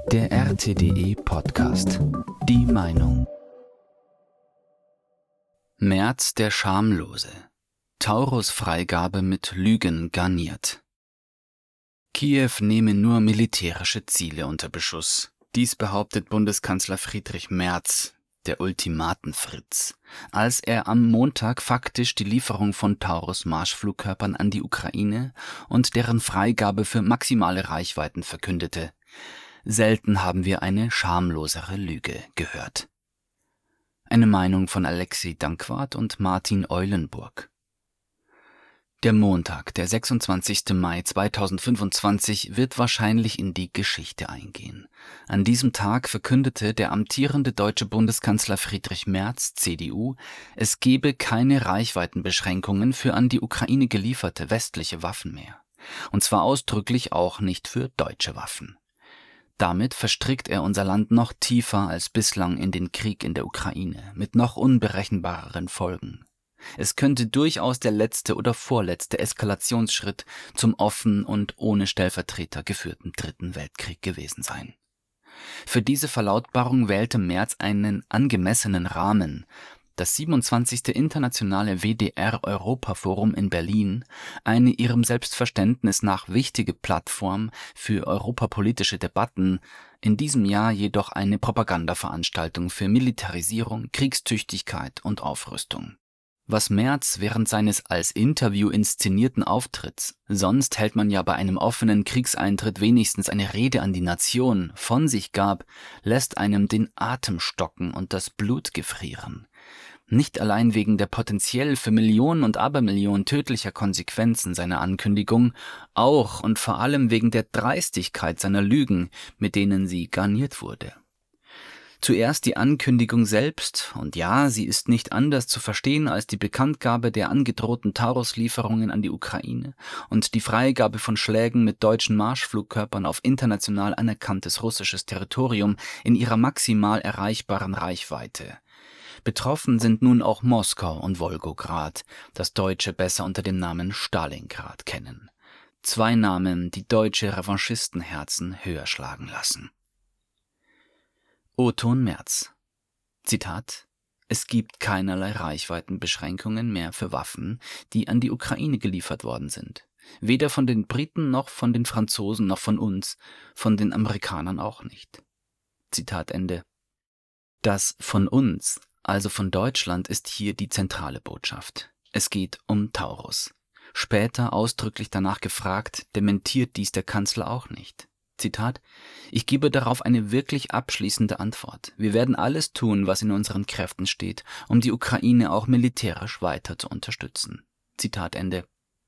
Der RTDE Podcast. Die Meinung. Merz der Schamlose. Taurus-Freigabe mit Lügen garniert. Kiew nehme nur militärische Ziele unter Beschuss. Dies behauptet Bundeskanzler Friedrich Merz, der Ultimaten-Fritz, als er am Montag faktisch die Lieferung von Taurus-Marschflugkörpern an die Ukraine und deren Freigabe für maximale Reichweiten verkündete. Selten haben wir eine schamlosere Lüge gehört. Eine Meinung von Alexei Dankwart und Martin Eulenburg. Der Montag, der 26. Mai 2025, wird wahrscheinlich in die Geschichte eingehen. An diesem Tag verkündete der amtierende deutsche Bundeskanzler Friedrich Merz, CDU, es gebe keine Reichweitenbeschränkungen für an die Ukraine gelieferte westliche Waffen mehr. Und zwar ausdrücklich auch nicht für deutsche Waffen. Damit verstrickt er unser Land noch tiefer als bislang in den Krieg in der Ukraine, mit noch unberechenbareren Folgen. Es könnte durchaus der letzte oder vorletzte Eskalationsschritt zum offen und ohne Stellvertreter geführten Dritten Weltkrieg gewesen sein. Für diese Verlautbarung wählte Merz einen angemessenen Rahmen. Das 27. Internationale WDR-Europa-Forum in Berlin, eine ihrem Selbstverständnis nach wichtige Plattform für europapolitische Debatten, in diesem Jahr jedoch eine Propagandaveranstaltung für Militarisierung, Kriegstüchtigkeit und Aufrüstung. Was Merz während seines als Interview inszenierten Auftritts, sonst hält man ja bei einem offenen Kriegseintritt wenigstens eine Rede an die Nation, von sich gab, lässt einem den Atem stocken und das Blut gefrieren. Nicht allein wegen der potenziell für Millionen und Abermillionen tödlicher Konsequenzen seiner Ankündigung, auch und vor allem wegen der Dreistigkeit seiner Lügen, mit denen sie garniert wurde. Zuerst die Ankündigung selbst, und ja, sie ist nicht anders zu verstehen als die Bekanntgabe der angedrohten Taurus-Lieferungen an die Ukraine und die Freigabe von Schlägen mit deutschen Marschflugkörpern auf international anerkanntes russisches Territorium in ihrer maximal erreichbaren Reichweite. Betroffen sind nun auch Moskau und Wolgograd, das Deutsche besser unter dem Namen Stalingrad kennen. Zwei Namen, die deutsche Revanchistenherzen höher schlagen lassen. O-Ton Merz. Zitat: Es gibt keinerlei Reichweitenbeschränkungen mehr für Waffen, die an die Ukraine geliefert worden sind. Weder von den Briten noch von den Franzosen noch von uns, von den Amerikanern auch nicht. Zitat Ende. Das von uns, also von Deutschland, ist hier die zentrale Botschaft. Es geht um Taurus. Später ausdrücklich danach gefragt, dementiert dies der Kanzler auch nicht. Zitat: Ich gebe darauf eine wirklich abschließende Antwort. Wir werden alles tun, was in unseren Kräften steht, um die Ukraine auch militärisch weiter zu unterstützen. Zitat Ende.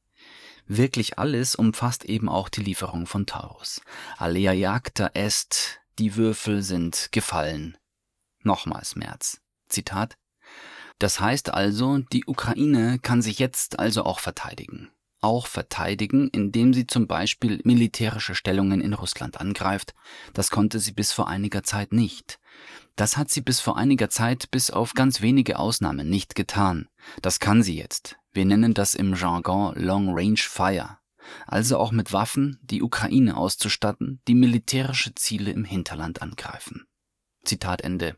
Wirklich alles umfasst eben auch die Lieferung von Taurus. Alea jacta est, die Würfel sind gefallen. Nochmals Merz. Zitat: Das heißt also, die Ukraine kann sich jetzt also auch verteidigen. Auch verteidigen, indem sie zum Beispiel militärische Stellungen in Russland angreift. Das konnte sie bis vor einiger Zeit nicht. Das hat sie bis vor einiger Zeit bis auf ganz wenige Ausnahmen nicht getan. Das kann sie jetzt. Wir nennen das im Jargon Long Range Fire. Also auch mit Waffen die Ukraine auszustatten, die militärische Ziele im Hinterland angreifen. Zitat Ende.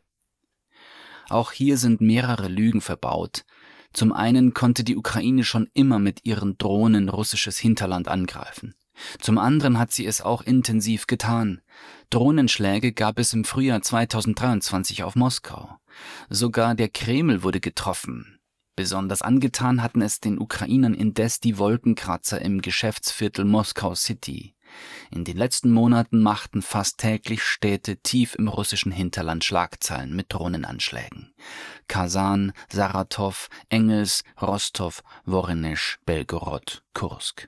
Auch hier sind mehrere Lügen verbaut. Zum einen konnte die Ukraine schon immer mit ihren Drohnen russisches Hinterland angreifen. Zum anderen hat sie es auch intensiv getan. Drohnenschläge gab es im Frühjahr 2023 auf Moskau. Sogar der Kreml wurde getroffen. Besonders angetan hatten es den Ukrainern indes die Wolkenkratzer im Geschäftsviertel Moskau City. In den letzten Monaten machten fast täglich Städte tief im russischen Hinterland Schlagzeilen mit Drohnenanschlägen. Kasan, Saratow, Engels, Rostow, Woronesch, Belgorod, Kursk.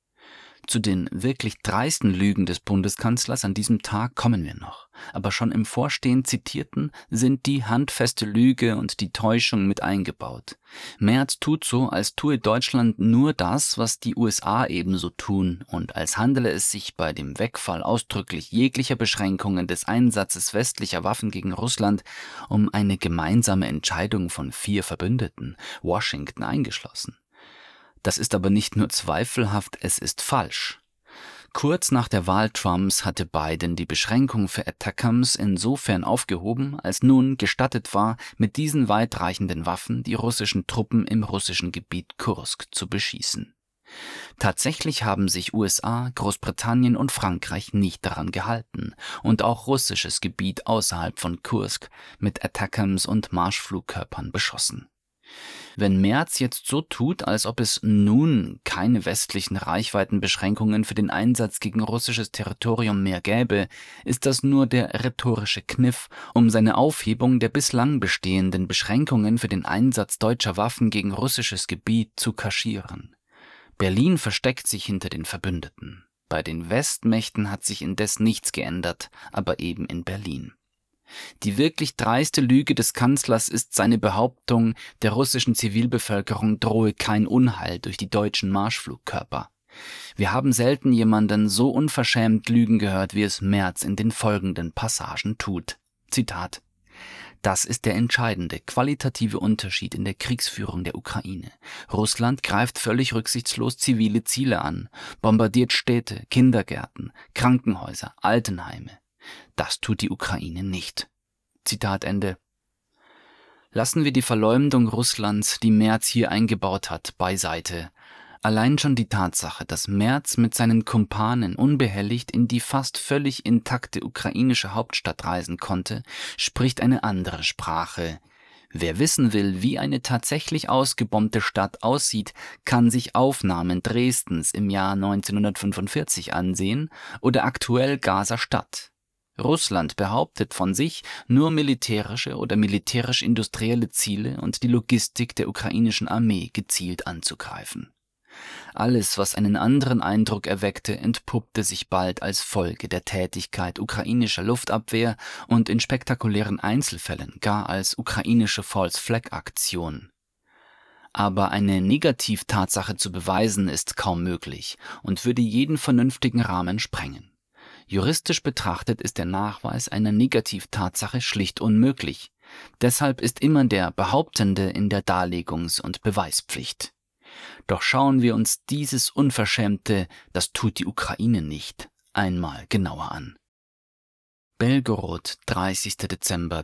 Zu den wirklich dreisten Lügen des Bundeskanzlers an diesem Tag kommen wir noch. Aber schon im vorstehend Zitierten sind die handfeste Lüge und die Täuschung mit eingebaut. Merz tut so, als tue Deutschland nur das, was die USA ebenso tun und als handele es sich bei dem Wegfall ausdrücklich jeglicher Beschränkungen des Einsatzes westlicher Waffen gegen Russland um eine gemeinsame Entscheidung von 4 Verbündeten, Washington eingeschlossen. Das ist aber nicht nur zweifelhaft, es ist falsch. Kurz nach der Wahl Trumps hatte Biden die Beschränkung für ATACMS insofern aufgehoben, als nun gestattet war, mit diesen weitreichenden Waffen die russischen Truppen im russischen Gebiet Kursk zu beschießen. Tatsächlich haben sich USA, Großbritannien und Frankreich nicht daran gehalten und auch russisches Gebiet außerhalb von Kursk mit ATACMS und Marschflugkörpern beschossen. Wenn Merz jetzt so tut, als ob es nun keine westlichen Reichweitenbeschränkungen für den Einsatz gegen russisches Territorium mehr gäbe, ist das nur der rhetorische Kniff, um seine Aufhebung der bislang bestehenden Beschränkungen für den Einsatz deutscher Waffen gegen russisches Gebiet zu kaschieren. Berlin versteckt sich hinter den Verbündeten. Bei den Westmächten hat sich indes nichts geändert, aber eben in Berlin. Die wirklich dreiste Lüge des Kanzlers ist seine Behauptung, der russischen Zivilbevölkerung drohe kein Unheil durch die deutschen Marschflugkörper. Wir haben selten jemanden so unverschämt lügen gehört, wie es Merz in den folgenden Passagen tut. Zitat: Das ist der entscheidende, qualitative Unterschied in der Kriegsführung der Ukraine. Russland greift völlig rücksichtslos zivile Ziele an, bombardiert Städte, Kindergärten, Krankenhäuser, Altenheime. Das tut die Ukraine nicht. Zitat Ende. Lassen wir die Verleumdung Russlands, die Merz hier eingebaut hat, beiseite. Allein schon die Tatsache, dass Merz mit seinen Kumpanen unbehelligt in die fast völlig intakte ukrainische Hauptstadt reisen konnte, spricht eine andere Sprache. Wer wissen will, wie eine tatsächlich ausgebombte Stadt aussieht, kann sich Aufnahmen Dresdens im Jahr 1945 ansehen oder aktuell Gaza-Stadt. Russland behauptet von sich, nur militärische oder militärisch-industrielle Ziele und die Logistik der ukrainischen Armee gezielt anzugreifen. Alles, was einen anderen Eindruck erweckte, entpuppte sich bald als Folge der Tätigkeit ukrainischer Luftabwehr und in spektakulären Einzelfällen gar als ukrainische False-Flag-Aktion. Aber eine Negativtatsache zu beweisen ist kaum möglich und würde jeden vernünftigen Rahmen sprengen. Juristisch betrachtet ist der Nachweis einer Negativtatsache schlicht unmöglich. Deshalb ist immer der Behauptende in der Darlegungs- und Beweispflicht. Doch schauen wir uns dieses unverschämte „Das tut die Ukraine nicht" einmal genauer an. Belgorod, 30. Dezember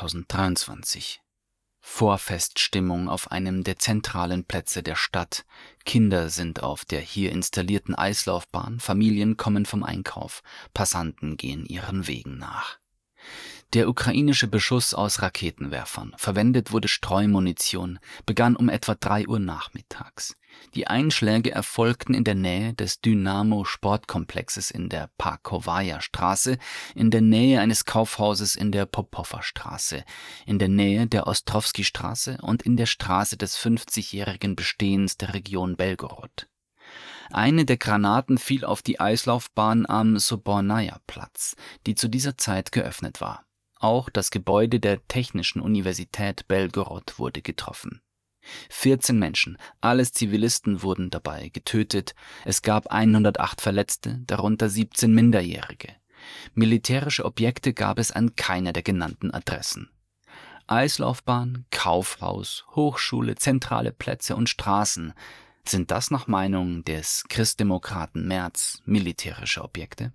2023. Vorfeststimmung auf einem der zentralen Plätze der Stadt. Kinder sind auf der hier installierten Eislaufbahn, Familien kommen vom Einkauf, Passanten gehen ihren Wegen nach. Der ukrainische Beschuss aus Raketenwerfern, verwendet wurde Streumunition, begann um etwa 3 Uhr nachmittags. Die Einschläge erfolgten in der Nähe des Dynamo-Sportkomplexes in der Parkowaja-Straße, in der Nähe eines Kaufhauses in der Popowa-Straße, in der Nähe der Ostrowski-Straße und in der Straße des 50-jährigen Bestehens der Region Belgorod. Eine der Granaten fiel auf die Eislaufbahn am Sobornaja-Platz, die zu dieser Zeit geöffnet war. Auch das Gebäude der Technischen Universität Belgorod wurde getroffen. 14 Menschen, alles Zivilisten, wurden dabei getötet. Es gab 108 Verletzte, darunter 17 Minderjährige. Militärische Objekte gab es an keiner der genannten Adressen. Eislaufbahn, Kaufhaus, Hochschule, zentrale Plätze und Straßen. Sind das nach Meinung des Christdemokraten Merz militärische Objekte?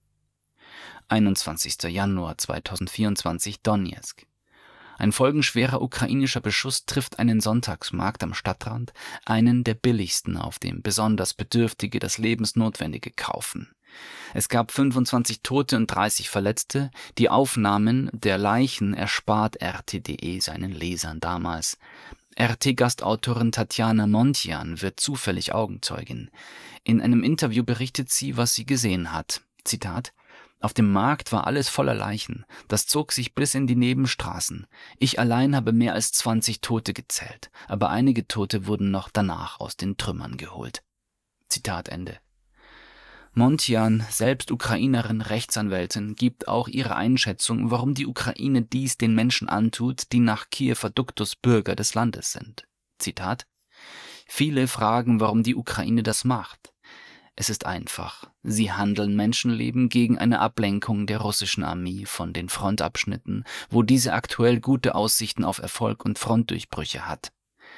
21. Januar 2024, Donezk. Ein folgenschwerer ukrainischer Beschuss trifft einen Sonntagsmarkt am Stadtrand, einen der billigsten, auf dem besonders Bedürftige das Lebensnotwendige kaufen. Es gab 25 Tote und 30 Verletzte. Die Aufnahmen der Leichen erspart RT.de seinen Lesern damals. RT-Gastautorin Tatjana Montjan wird zufällig Augenzeugin. In einem Interview berichtet sie, was sie gesehen hat. Zitat: Auf dem Markt war alles voller Leichen. Das zog sich bis in die Nebenstraßen. Ich allein habe mehr als 20 Tote gezählt, aber einige Tote wurden noch danach aus den Trümmern geholt. Zitat Ende. Montjan, selbst Ukrainerin, Rechtsanwältin, gibt auch ihre Einschätzung, warum die Ukraine dies den Menschen antut, die nach Kiewer Duktus Bürger des Landes sind. Zitat: Viele fragen, warum die Ukraine das macht. Es ist einfach. Sie handeln Menschenleben gegen eine Ablenkung der russischen Armee von den Frontabschnitten, wo diese aktuell gute Aussichten auf Erfolg und Frontdurchbrüche hat.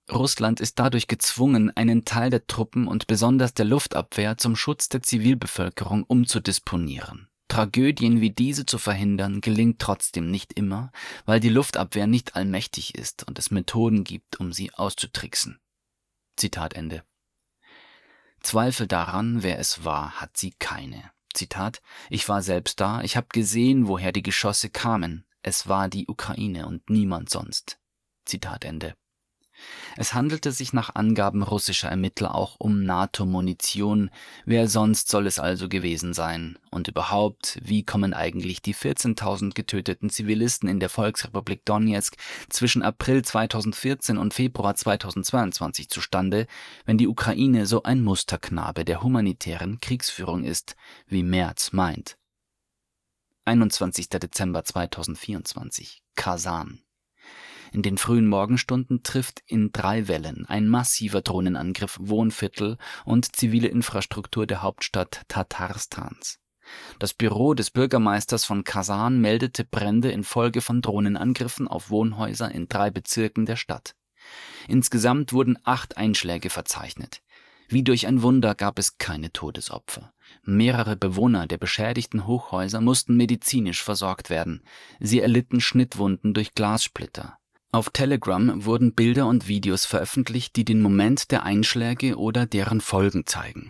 Russland ist dadurch gezwungen, einen Teil der Truppen und besonders der Luftabwehr zum Schutz der Zivilbevölkerung umzudisponieren. Tragödien wie diese zu verhindern, gelingt trotzdem nicht immer, weil die Luftabwehr nicht allmächtig ist und es Methoden gibt, um sie auszutricksen. Zitat Ende. Zweifel daran, wer es war, hat sie keine. Zitat: Ich war selbst da, ich habe gesehen, woher die Geschosse kamen. Es war die Ukraine und niemand sonst. Zitat Ende. Es handelte sich nach Angaben russischer Ermittler auch um NATO-Munition. Wer sonst soll es also gewesen sein? Und überhaupt, wie kommen eigentlich die 14.000 getöteten Zivilisten in der Volksrepublik Donezk zwischen April 2014 und Februar 2022 zustande, wenn die Ukraine so ein Musterknabe der humanitären Kriegsführung ist, wie Merz meint? 21. Dezember 2024, Kasan. In den frühen Morgenstunden trifft in 3 Wellen ein massiver Drohnenangriff Wohnviertel und zivile Infrastruktur der Hauptstadt Tatarstans. Das Büro des Bürgermeisters von Kasan meldete Brände infolge von Drohnenangriffen auf Wohnhäuser in 3 Bezirken der Stadt. Insgesamt wurden 8 Einschläge verzeichnet. Wie durch ein Wunder gab es keine Todesopfer. Mehrere Bewohner der beschädigten Hochhäuser mussten medizinisch versorgt werden. Sie erlitten Schnittwunden durch Glassplitter. Auf Telegram wurden Bilder und Videos veröffentlicht, die den Moment der Einschläge oder deren Folgen zeigen.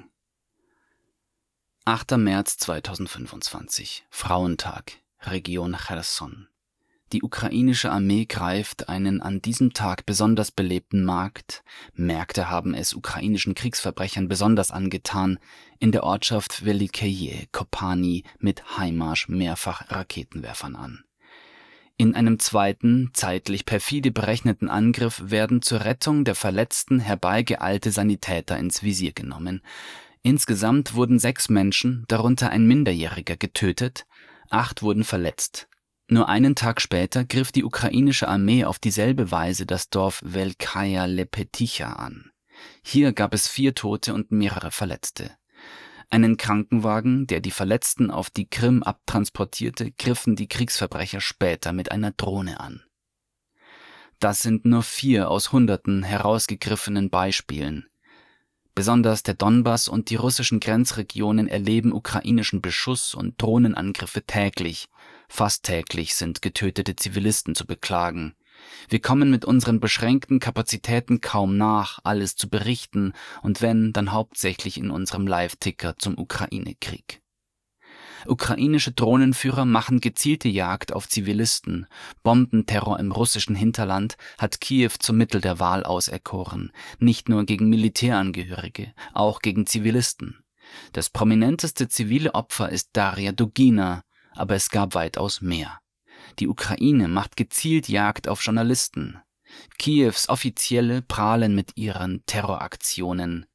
8. März 2025, Frauentag, Region Cherson. Die ukrainische Armee greift einen an diesem Tag besonders belebten Markt. Märkte haben es ukrainischen Kriegsverbrechern besonders angetan, in der Ortschaft Velikeje Kopani mit Heimmarsch mehrfach Raketenwerfern an. In einem zweiten, zeitlich perfide berechneten Angriff werden zur Rettung der Verletzten herbeigeeilte Sanitäter ins Visier genommen. Insgesamt wurden 6 Menschen, darunter ein Minderjähriger, getötet, 8 wurden verletzt. Nur einen Tag später griff die ukrainische Armee auf dieselbe Weise das Dorf Velkaya Lepeticha an. Hier gab es 4 Tote und mehrere Verletzte. Einen Krankenwagen, der die Verletzten auf die Krim abtransportierte, griffen die Kriegsverbrecher später mit einer Drohne an. Das sind nur 4 aus Hunderten herausgegriffenen Beispielen. Besonders der Donbass und die russischen Grenzregionen erleben ukrainischen Beschuss und Drohnenangriffe täglich. Fast täglich sind getötete Zivilisten zu beklagen. Wir kommen mit unseren beschränkten Kapazitäten kaum nach, alles zu berichten, und wenn, dann hauptsächlich in unserem Live-Ticker zum Ukraine-Krieg. Ukrainische Drohnenführer machen gezielte Jagd auf Zivilisten. Bombenterror im russischen Hinterland hat Kiew zum Mittel der Wahl auserkoren. Nicht nur gegen Militärangehörige, auch gegen Zivilisten. Das prominenteste zivile Opfer ist Daria Dugina, aber es gab weitaus mehr. Die Ukraine macht gezielt Jagd auf Journalisten. Kiews Offizielle prahlen mit ihren Terroraktionen.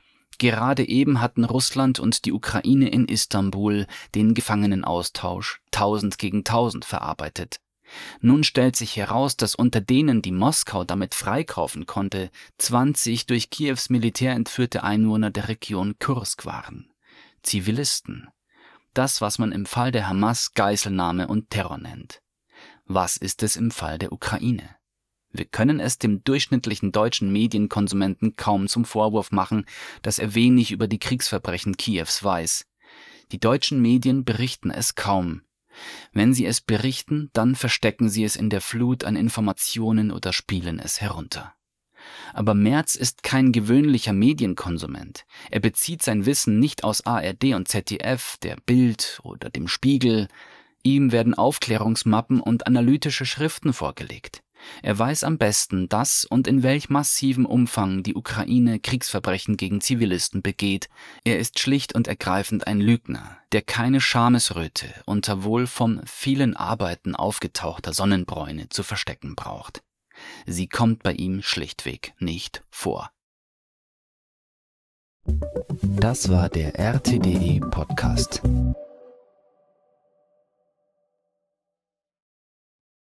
Gerade eben hatten Russland und die Ukraine in Istanbul den Gefangenenaustausch 1000 gegen 1000 verarbeitet. Nun stellt sich heraus, dass unter denen, die Moskau damit freikaufen konnte, 20 durch Kiews Militär entführte Einwohner der Region Kursk waren. Zivilisten. Das, was man im Fall der Hamas Geiselnahme und Terror nennt. Was ist es im Fall der Ukraine? Wir können es dem durchschnittlichen deutschen Medienkonsumenten kaum zum Vorwurf machen, dass er wenig über die Kriegsverbrechen Kiews weiß. Die deutschen Medien berichten es kaum. Wenn sie es berichten, dann verstecken sie es in der Flut an Informationen oder spielen es herunter. Aber Merz ist kein gewöhnlicher Medienkonsument. Er bezieht sein Wissen nicht aus ARD und ZDF, der Bild oder dem Spiegel. Ihm werden Aufklärungsmappen und analytische Schriften vorgelegt. Er weiß am besten, dass und in welch massivem Umfang die Ukraine Kriegsverbrechen gegen Zivilisten begeht. Er ist schlicht und ergreifend ein Lügner, der keine Schamesröte unter wohl vom vielen Arbeiten aufgetauchter Sonnenbräune zu verstecken braucht. Sie kommt bei ihm schlichtweg nicht vor. Das war der RTDE Podcast.